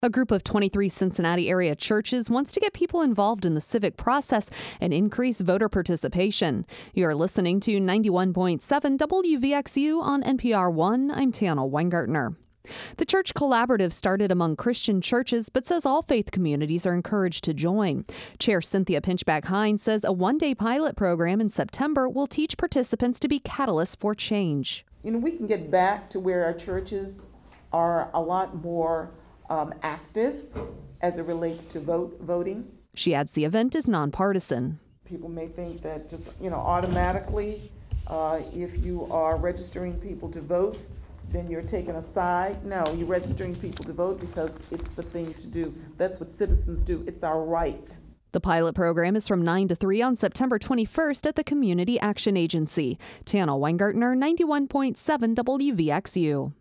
A group of 23 Cincinnati area churches wants to get people involved in the civic process and increase voter participation. You're listening to 91.7 WVXU on NPR One. I'm Tana Weingartner. The Church Collaborative started among Christian churches, but says all faith communities are encouraged to join. Chair Cynthia Pinchback-Hines says a one-day pilot program in September will teach participants to be catalysts for change. We can get back to where our churches are a lot more active as it relates to voting. She adds the event is nonpartisan. People may think that just, automatically, if you are registering people to vote, then you're taking a side. No, you're registering people to vote because it's the thing to do. That's what citizens do. It's our right. The pilot program is from 9 to 3 on September 21st at the Community Action Agency. Tana Weingartner, 91.7 WVXU.